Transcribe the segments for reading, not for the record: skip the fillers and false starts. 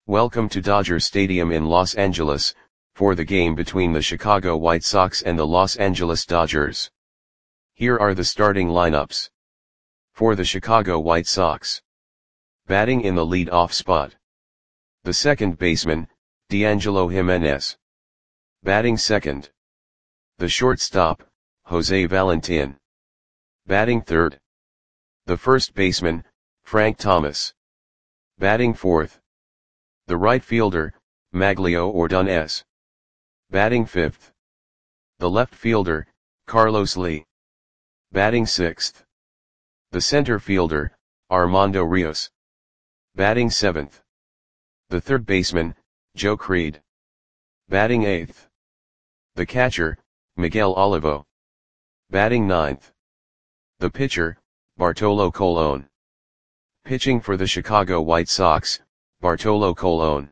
Welcome to Dodger Stadium in Los Angeles, for the game between the Chicago White Sox and the Los Angeles Dodgers. Here are the starting lineups. For the Chicago White Sox. Batting in the lead-off spot. The second baseman, D'Angelo Jimenez. Batting second. The shortstop, Jose Valentin. Batting third. The first baseman, Frank Thomas. Batting fourth. The right fielder, Magglio Ordonez. Batting fifth. The left fielder, Carlos Lee. Batting sixth. The center fielder, Armando Rios. Batting seventh. The third baseman, Joe Creed. Batting eighth. The catcher, Miguel Olivo. Batting ninth. The pitcher, Bartolo Colon. Pitching for the Chicago White Sox, Bartolo Colon.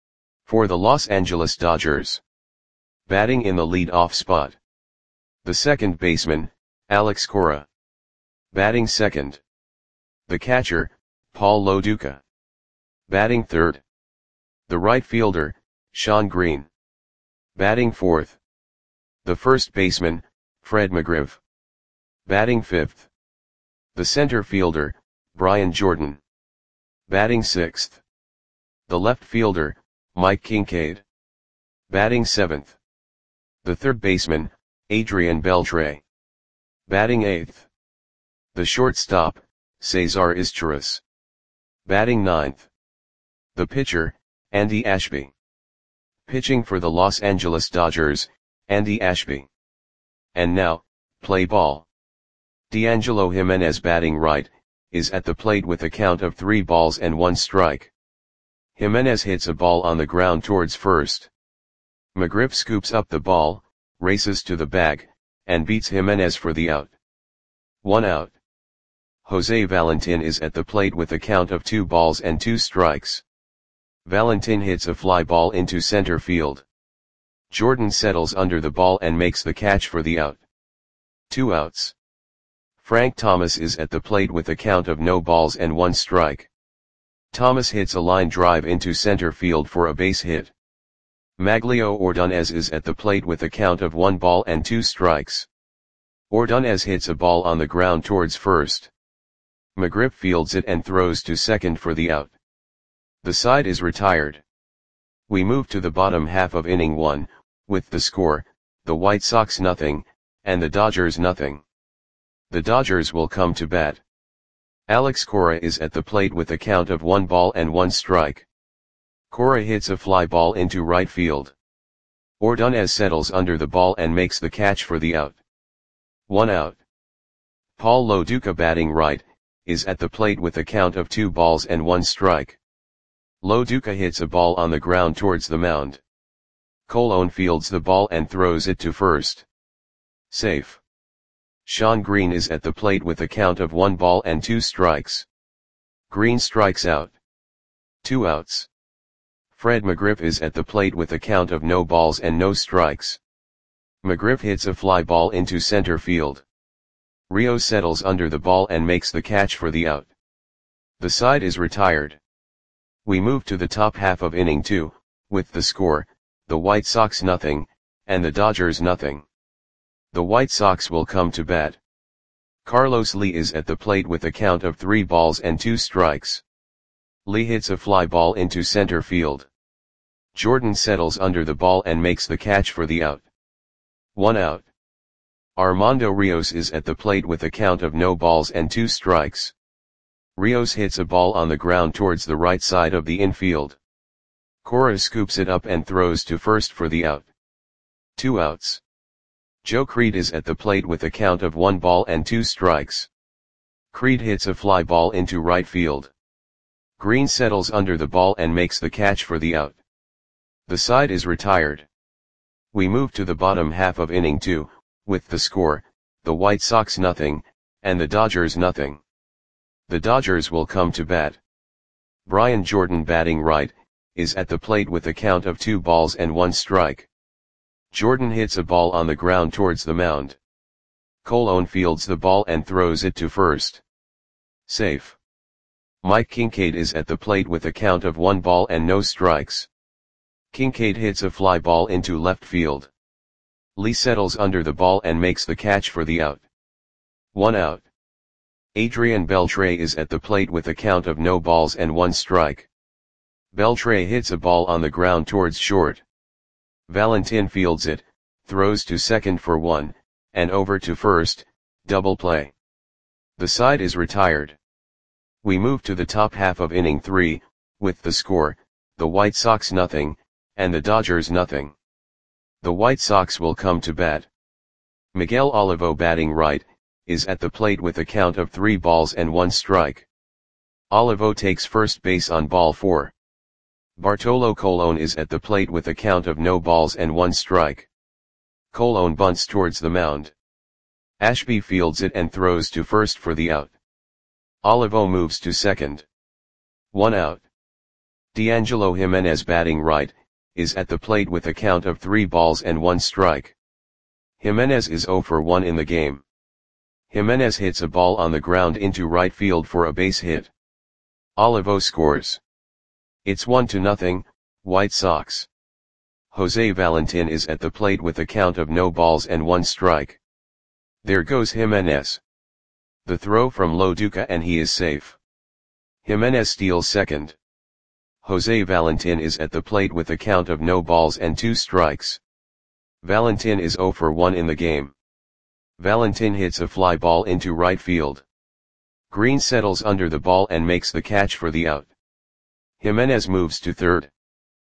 For the Los Angeles Dodgers. Batting in the lead-off spot. The second baseman, Alex Cora. Batting second. The catcher, Paul Lo Duca. Batting third. The right fielder, Shawn Green. Batting fourth. The first baseman, Fred McGriff. Batting fifth. The center fielder, Brian Jordan. Batting sixth. The left fielder, Mike Kincaid. Batting seventh. The third baseman, Adrian Beltre. Batting eighth. The shortstop, Cesar Izturis. Batting ninth. The pitcher, Andy Ashby. Pitching for the Los Angeles Dodgers, Andy Ashby. And now, play ball. D'Angelo Jimenez batting right, is at the plate with a count of 3 balls and 1 strike. Jimenez hits a ball on the ground towards first. McGriff scoops up the ball, races to the bag, and beats Jimenez for the out. 1 out. Jose Valentin is at the plate with a count of 2 balls and 2 strikes. Valentin hits a fly ball into center field. Jordan settles under the ball and makes the catch for the out. 2 outs. Frank Thomas is at the plate with a count of no balls and 1 strike. Thomas hits a line drive into center field for a base hit. Magglio Ordonez is at the plate with a count of 1 ball and 2 strikes. Ordonez hits a ball on the ground towards first. McGriff fields it and throws to second for the out. The side is retired. We move to the bottom half of inning 1, with the score, the White Sox nothing, and the Dodgers nothing. The Dodgers will come to bat. Alex Cora is at the plate with a count of 1 ball and 1 strike. Cora hits a fly ball into right field. Ordonez settles under the ball and makes the catch for the out. 1 out. Paul Lo Duca batting right, is at the plate with a count of 2 balls and 1 strike. Lo Duca hits a ball on the ground towards the mound. Colon fields the ball and throws it to first. Safe. Shawn Green is at the plate with a count of 1 ball and 2 strikes. Green strikes out. 2 outs. Fred McGriff is at the plate with a count of no balls and no strikes. McGriff hits a fly ball into center field. Rios settles under the ball and makes the catch for the out. The side is retired. We move to the top half of inning 2, with the score, the White Sox nothing, and the Dodgers nothing. The White Sox will come to bat. Carlos Lee is at the plate with a count of 3 balls and 2 strikes. Lee hits a fly ball into center field. Jordan settles under the ball and makes the catch for the out. 1 out. Armando Rios is at the plate with a count of no balls and 2 strikes. Rios hits a ball on the ground towards the right side of the infield. Cora scoops it up and throws to first for the out. 2 outs. Joe Creed is at the plate with a count of 1 ball and 2 strikes. Creed hits a fly ball into right field. Green settles under the ball and makes the catch for the out. The side is retired. We move to the bottom half of inning 2, with the score, the White Sox nothing, and the Dodgers nothing. The Dodgers will come to bat. Brian Jordan batting right, is at the plate with a count of 2 balls and 1 strike. Jordan hits a ball on the ground towards the mound. Colon fields the ball and throws it to first. Safe. Mike Kincaid is at the plate with a count of 1 ball and no strikes. Kincaid hits a fly ball into left field. Lee settles under the ball and makes the catch for the out. 1 out. Adrian Beltre is at the plate with a count of no balls and 1 strike. Beltre hits a ball on the ground towards short. Valentin fields it, throws to second for 1, and over to first, double play. The side is retired. We move to the top half of inning 3, with the score, the White Sox nothing, and the Dodgers nothing. The White Sox will come to bat. Miguel Olivo batting right, is at the plate with a count of 3 balls and 1 strike. Olivo takes first base on ball 4. Bartolo Colon is at the plate with a count of no balls and 1 strike. Colon bunts towards the mound. Ashby fields it and throws to first for the out. Olivo moves to second. 1 out. D'Angelo Jimenez batting right, is at the plate with a count of 3 balls and 1 strike. Jimenez is 0 for 1 in the game. Jimenez hits a ball on the ground into right field for a base hit. Olivo scores. It's 1-0, White Sox. Jose Valentin is at the plate with a count of no balls and 1 strike. There goes Jimenez. The throw from Lo Duca and he is safe. Jimenez steals second. Jose Valentin is at the plate with a count of no balls and 2 strikes. Valentin is 0 for 1 in the game. Valentin hits a fly ball into right field. Green settles under the ball and makes the catch for the out. Jimenez moves to third.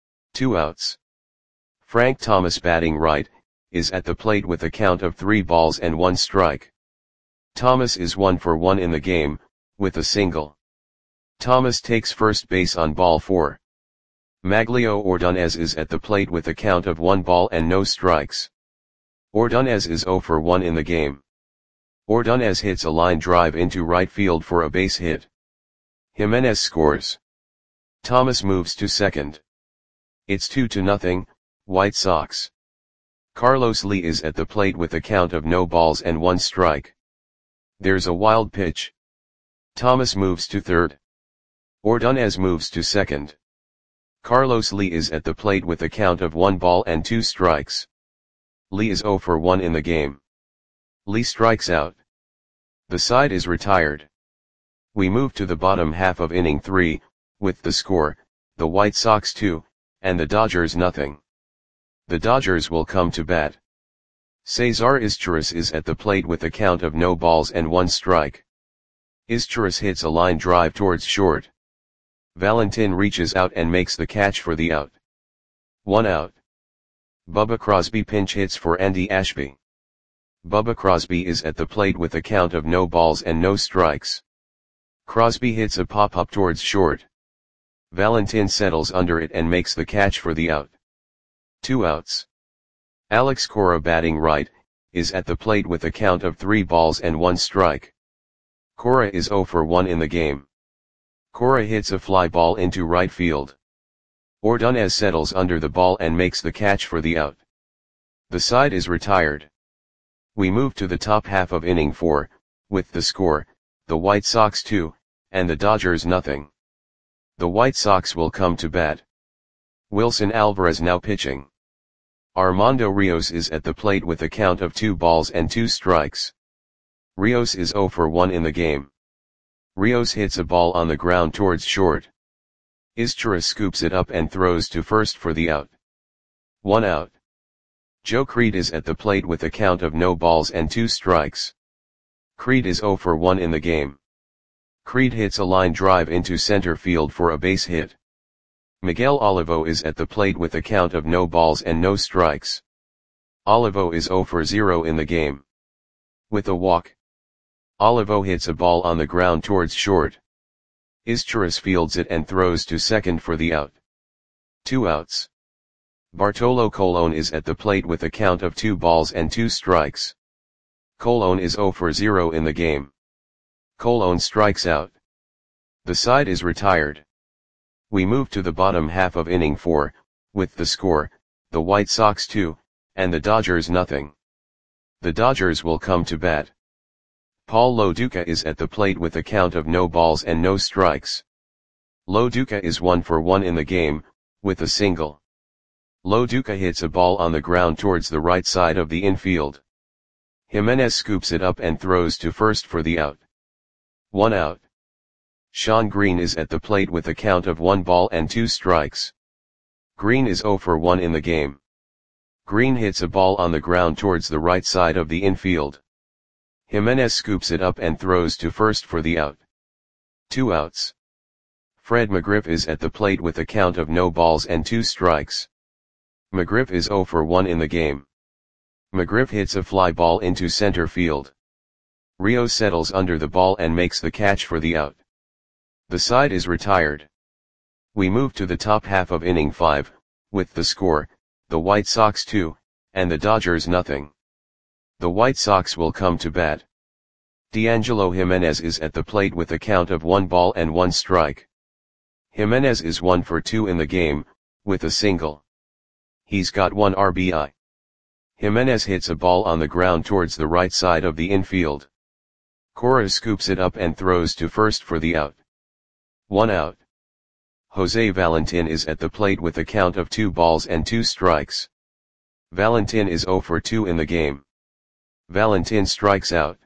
2 outs. Frank Thomas batting right, is at the plate with a count of 3 balls and 1 strike. Thomas is 1 for 1 in the game, with a single. Thomas takes first base on ball 4. Maglio Ordonez is at the plate with a count of 1 ball and no strikes. Ordonez is 0 for 1 in the game. Ordonez hits a line drive into right field for a base hit. Jimenez scores. Thomas moves to second. It's 2-0, White Sox. Carlos Lee is at the plate with a count of no balls and 1 strike. There's a wild pitch. Thomas moves to third. Ordonez moves to second. Carlos Lee is at the plate with a count of 1 ball and 2 strikes. Lee is 0 for 1 in the game. Lee strikes out. The side is retired. We move to the bottom half of inning 3, with the score, the White Sox 2, and the Dodgers nothing. The Dodgers will come to bat. Cesar Izturis is at the plate with a count of no balls and 1 strike. Izturis hits a line drive towards short. Valentin reaches out and makes the catch for the out. 1 out. Bubba Crosby pinch hits for Andy Ashby. Bubba Crosby is at the plate with a count of no balls and no strikes. Crosby hits a pop-up towards short. Valentin settles under it and makes the catch for the out. 2 outs. Alex Cora batting right, is at the plate with a count of 3 balls and 1 strike. Cora is 0 for 1 in the game. Cora hits a fly ball into right field. Ordonez settles under the ball and makes the catch for the out. The side is retired. We move to the top half of inning 4, with the score, the White Sox 2, and the Dodgers nothing. The White Sox will come to bat. Wilson Alvarez now pitching. Armando Rios is at the plate with a count of 2 balls and 2 strikes. Rios is 0 for 1 in the game. Rios hits a ball on the ground towards short. Izturis scoops it up and throws to first for the out. 1 out. Joe Creed is at the plate with a count of no balls and 2 strikes. Creed is 0 for 1 in the game. Creed hits a line drive into center field for a base hit. Miguel Olivo is at the plate with a count of no balls and no strikes. Olivo is 0 for 0 in the game. With a walk. Olivo hits a ball on the ground towards short. Izturis fields it and throws to second for the out. 2 outs. Bartolo Colon is at the plate with a count of 2 balls and 2 strikes. Colon is 0 for 0 in the game. Colon strikes out. The side is retired. We move to the bottom half of inning 4, with the score, the White Sox 2, and the Dodgers nothing. The Dodgers will come to bat. Paul Lo Duca is at the plate with a count of no balls and no strikes. Lo Duca is 1 for 1 in the game, with a single. Lo Duca hits a ball on the ground towards the right side of the infield. Jimenez scoops it up and throws to first for the out. 1 out. Shawn Green is at the plate with a count of 1 ball and 2 strikes. Green is 0 for 1 in the game. Green hits a ball on the ground towards the right side of the infield. Jimenez scoops it up and throws to first for the out. 2 outs. Fred McGriff is at the plate with a count of no balls and 2 strikes. McGriff is 0 for 1 in the game. McGriff hits a fly ball into center field. Rios settles under the ball and makes the catch for the out. The side is retired. We move to the top half of inning 5, with the score, the White Sox 2, and the Dodgers nothing. The White Sox will come to bat. D'Angelo Jimenez is at the plate with a count of 1 ball and 1 strike. Jimenez is 1 for 2 in the game, with a single. He's got 1 RBI. Jimenez hits a ball on the ground towards the right side of the infield. Cora scoops it up and throws to first for the out. 1 out. Jose Valentin is at the plate with a count of 2 balls and 2 strikes. Valentin is 0 for 2 in the game. Valentin strikes out.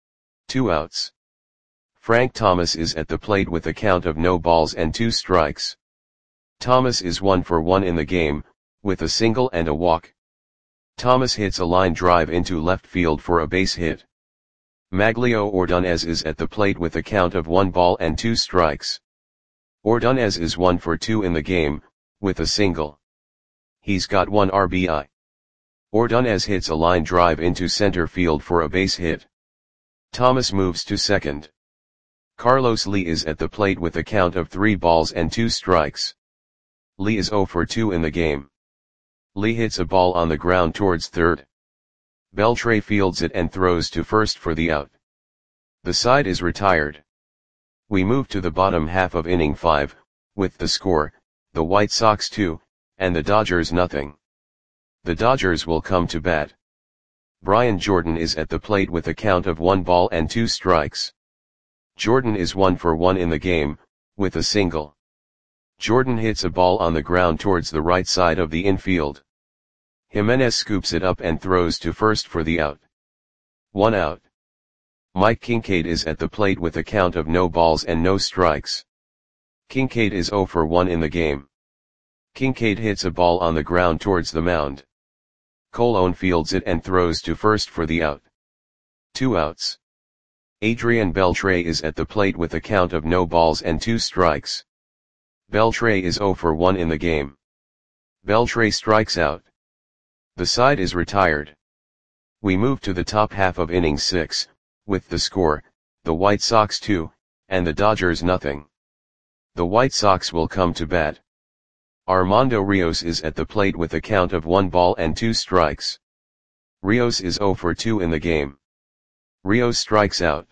2 outs. Frank Thomas is at the plate with a count of no balls and 2 strikes. Thomas is 1 for 1 in the game, with a single and a walk. Thomas hits a line drive into left field for a base hit. Maglio Ordonez is at the plate with a count of 1 ball and 2 strikes. Ordonez is 1 for 2 in the game, with a single. He's got 1 RBI. Ordonez hits a line drive into center field for a base hit. Thomas moves to second. Carlos Lee is at the plate with a count of 3 balls and 2 strikes. Lee is 0 for 2 in the game. Lee hits a ball on the ground towards third. Beltre fields it and throws to first for the out. The side is retired. We move to the bottom half of inning 5, with the score, the White Sox 2, and the Dodgers nothing. The Dodgers will come to bat. Brian Jordan is at the plate with a count of 1 ball and 2 strikes. Jordan is 1 for 1 in the game, with a single. Jordan hits a ball on the ground towards the right side of the infield. Jimenez scoops it up and throws to first for the out. 1 out. Mike Kincaid is at the plate with a count of no balls and no strikes. Kincaid is 0 for 1 in the game. Kincaid hits a ball on the ground towards the mound. Colon fields it and throws to first for the out. 2 outs. Adrian Beltre is at the plate with a count of no balls and 2 strikes. Beltre is 0 for 1 in the game. Beltre strikes out. The side is retired. We move to the top half of inning 6, with the score, the White Sox 2, and the Dodgers nothing. The White Sox will come to bat. Armando Rios is at the plate with a count of 1 ball and 2 strikes. Rios is 0 for 2 in the game. Rios strikes out.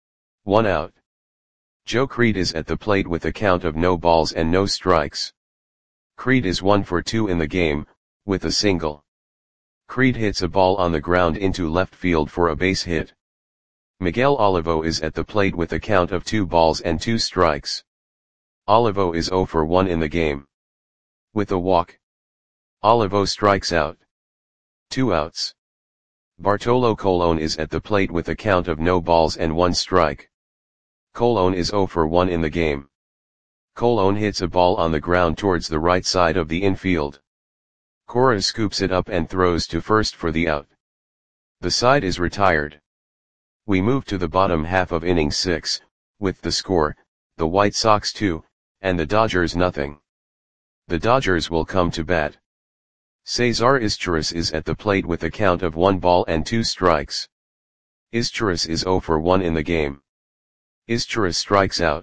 1 out. Joe Creed is at the plate with a count of no balls and no strikes. Creed is 1 for 2 in the game, with a single. Creed hits a ball on the ground into left field for a base hit. Miguel Olivo is at the plate with a count of 2 balls and 2 strikes. Olivo is 0 for 1 in the game. With a walk. Olivo strikes out. 2 outs. Bartolo Colon is at the plate with a count of no balls and 1 strike. Colon is 0 for 1 in the game. Colon hits a ball on the ground towards the right side of the infield. Cora scoops it up and throws to first for the out. The side is retired. We move to the bottom half of inning 6, with the score, the White Sox 2, and the Dodgers nothing. The Dodgers will come to bat. Cesar Izturis is at the plate with a count of 1 ball and 2 strikes. Izturis is 0 for 1 in the game. Izturis strikes out.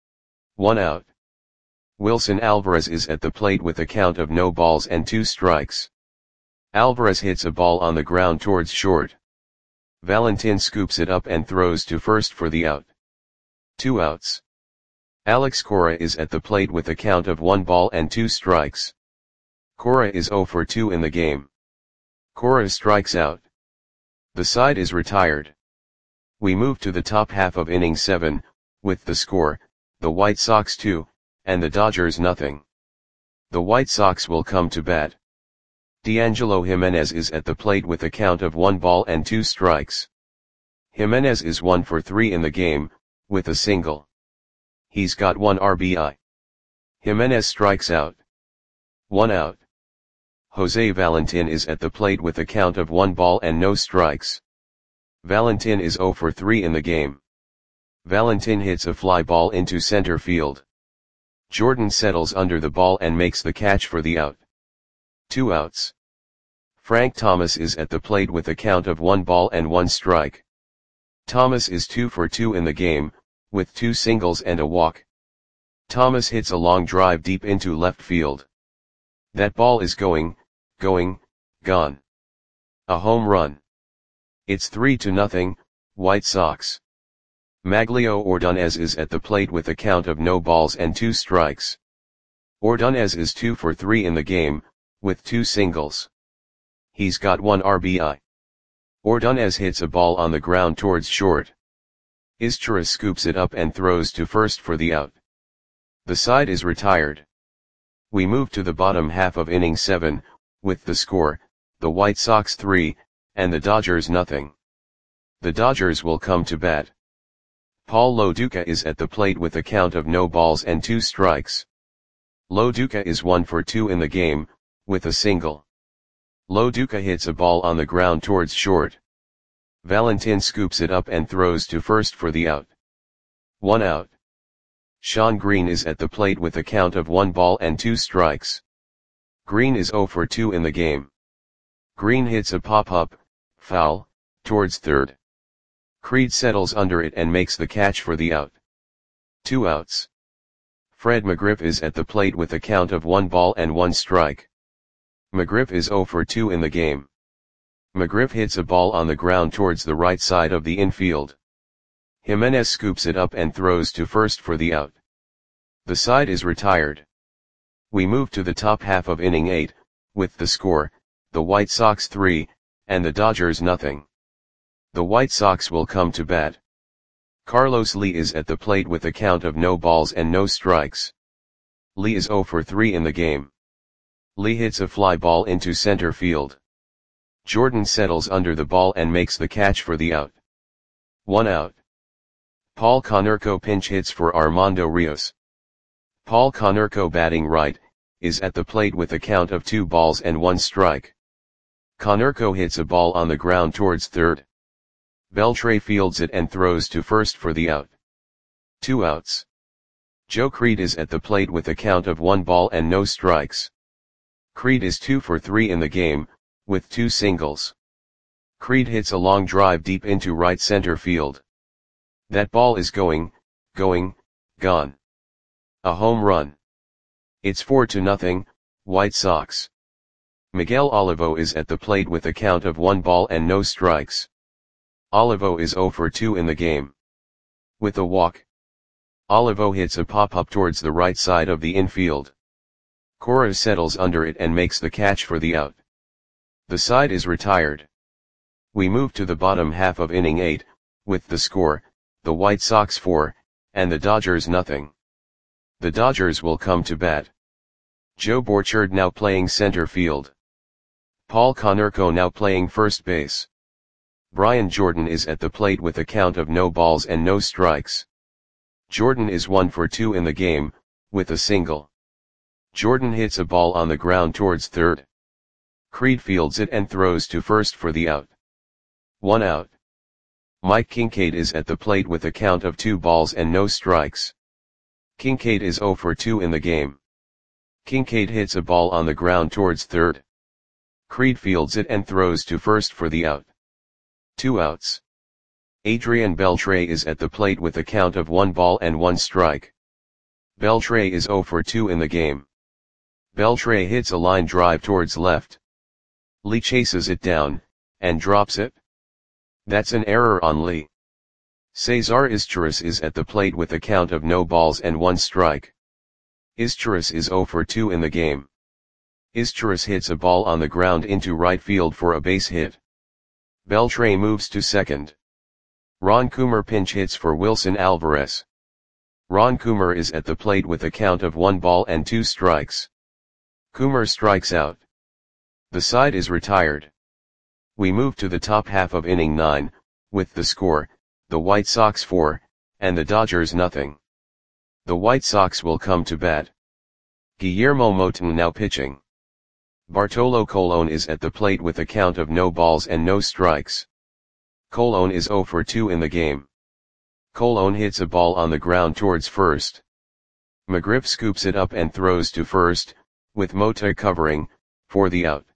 1 out. Wilson Alvarez is at the plate with a count of no balls and 2 strikes. Alvarez hits a ball on the ground towards short. Valentin scoops it up and throws to first for the out. 2 outs. Alex Cora is at the plate with a count of 1 ball and 2 strikes. Cora is 0 for 2 in the game. Cora strikes out. The side is retired. We move to the top half of inning 7, with the score, the White Sox 2, and the Dodgers nothing. The White Sox will come to bat. D'Angelo Jimenez is at the plate with a count of 1 ball and 2 strikes. Jimenez is 1 for 3 in the game, with a single. He's got 1 RBI. Jimenez strikes out. 1 out. Jose Valentin is at the plate with a count of 1 ball and no strikes. Valentin is 0 for 3 in the game. Valentin hits a fly ball into center field. Jordan settles under the ball and makes the catch for the out. 2 outs. Frank Thomas is at the plate with a count of 1 ball and 1 strike. Thomas is 2 for 2 in the game, with 2 singles and a walk. Thomas hits a long drive deep into left field. That ball is going, gone. A home run. It's 3-0, White Sox. Maglio Ordonez is at the plate with a count of no balls and 2 strikes. Ordonez is 2 for 3 in the game, with 2 singles. He's got 1 RBI. Ordonez hits a ball on the ground towards short. Izturis scoops it up and throws to first for the out. The side is retired. We move to the bottom half of inning 7, with the score, the White Sox 3, and the Dodgers nothing. The Dodgers will come to bat. Paul Lo Duca is at the plate with a count of no balls and 2 strikes. Lo Duca is 1 for 2 in the game, with a single. Lo Duca hits a ball on the ground towards short. Valentin scoops it up and throws to first for the out. 1 out. Sean Green is at the plate with a count of 1 ball and 2 strikes. Green is 0 for 2 in the game. Green hits a pop-up, foul, towards third. Creed settles under it and makes the catch for the out. 2 outs. Fred McGriff is at the plate with a count of 1 ball and 1 strike. McGriff is 0 for 2 in the game. McGriff hits a ball on the ground towards the right side of the infield. Jimenez scoops it up and throws to first for the out. The side is retired. We move to the top half of inning 8, with the score, the White Sox 3, and the Dodgers nothing. The White Sox will come to bat. Carlos Lee is at the plate with a count of no balls and no strikes. Lee is 0 for 3 in the game. Lee hits a fly ball into center field. Jordan settles under the ball and makes the catch for the out. 1 out. Paul Konerko pinch hits for Armando Rios. Paul Konerko, batting right, is at the plate with a count of 2 balls and 1 strike. Konerko hits a ball on the ground towards third. Beltre fields it and throws to first for the out. 2 outs. Joe Creed is at the plate with a count of 1 ball and no strikes. Creed is 2 for 3 in the game, with 2 singles. Creed hits a long drive deep into right center field. That ball is going, gone. A home run. It's 4-0, White Sox. Miguel Olivo is at the plate with a count of 1 ball and no strikes. Olivo is 0 for 2 in the game. With a walk. Olivo hits a pop-up towards the right side of the infield. Cora settles under it and makes the catch for the out. The side is retired. We move to the bottom half of inning 8, with the score, the White Sox 4, and the Dodgers nothing. The Dodgers will come to bat. Joe Borchard now playing center field. Paul Konerko now playing first base. Brian Jordan is at the plate with a count of no balls and no strikes. Jordan is 1 for 2 in the game, with a single. Jordan hits a ball on the ground towards third. Creed fields it and throws to first for the out. 1 out. Mike Kincaid is at the plate with a count of 2 balls and no strikes. Kincaid is 0 for 2 in the game. Kincaid hits a ball on the ground towards third. Creed fields it and throws to first for the out. 2 outs. Adrian Beltre is at the plate with a count of 1 ball and 1 strike. Beltre is 0 for 2 in the game. Beltre hits a line drive towards left. Lee chases it down, and drops it. That's an error on Lee. Cesar Izturis is at the plate with a count of no balls and 1 strike. Izturis is 0 for 2 in the game. Izturis hits a ball on the ground into right field for a base hit. Beltre moves to second. Ron Coomer pinch hits for Wilson Alvarez. Ron Coomer is at the plate with a count of 1 ball and 2 strikes. Coomer strikes out. The side is retired. We move to the top half of inning 9, with the score, the White Sox 4, and the Dodgers nothing. The White Sox will come to bat. Guillermo Moton now pitching. Bartolo Colon is at the plate with a count of no balls and no strikes. Colon is 0 for 2 in the game. Colon hits a ball on the ground towards first. McGriff scoops it up and throws to first, with Mota covering, for the out.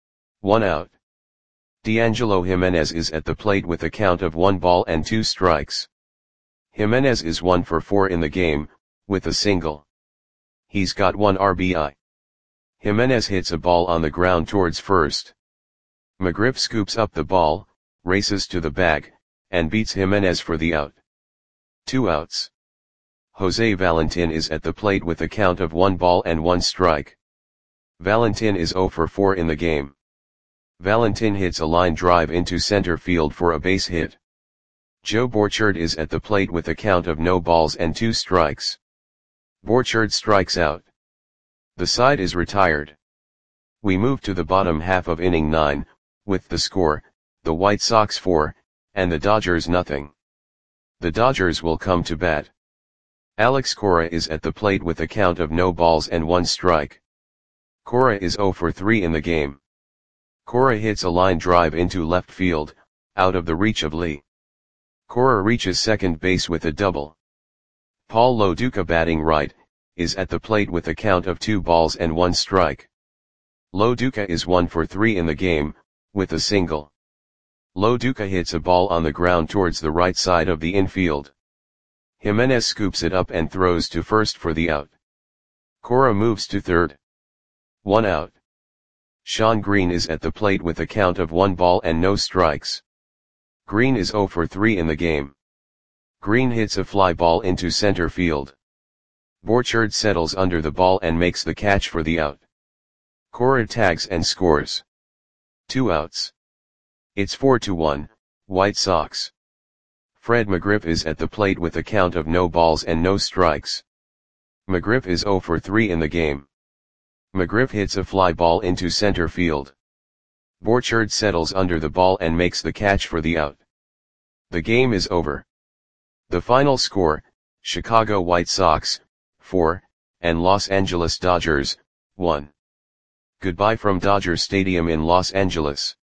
1 out. D'Angelo Jimenez is at the plate with a count of 1 ball and 2 strikes. Jimenez is 1 for 4 in the game, with a single. He's got 1 RBI. Jimenez hits a ball on the ground towards first. McGriff scoops up the ball, races to the bag, and beats Jimenez for the out. 2 outs. Jose Valentin is at the plate with a count of 1 ball and 1 strike. Valentin is 0 for 4 in the game. Valentin hits a line drive into center field for a base hit. Joe Borchard is at the plate with a count of no balls and 2 strikes. Borchard strikes out. The side is retired. We move to the bottom half of inning 9, with the score, the White Sox 4, and the Dodgers nothing. The Dodgers will come to bat. Alex Cora is at the plate with a count of no balls and 1 strike. Cora is 0 for 3 in the game. Cora hits a line drive into left field, out of the reach of Lee. Cora reaches second base with a double. Paul Lo Duca batting right, is at the plate with a count of 2 balls and 1 strike. Lo Duca is 1 for 3 in the game, with a single. Lo Duca hits a ball on the ground towards the right side of the infield. Jimenez scoops it up and throws to first for the out. Cora moves to third. 1 out. Sean Green is at the plate with a count of 1 ball and no strikes. Green is 0 for 3 in the game. Green hits a fly ball into center field. Borchard settles under the ball and makes the catch for the out. Cora tags and scores. 2 outs. It's 4-1, White Sox. Fred McGriff is at the plate with a count of no balls and no strikes. McGriff is 0 for 3 in the game. McGriff hits a fly ball into center field. Borchard settles under the ball and makes the catch for the out. The game is over. The final score, Chicago White Sox, 4, and Los Angeles Dodgers, 1. Goodbye from Dodger Stadium in Los Angeles.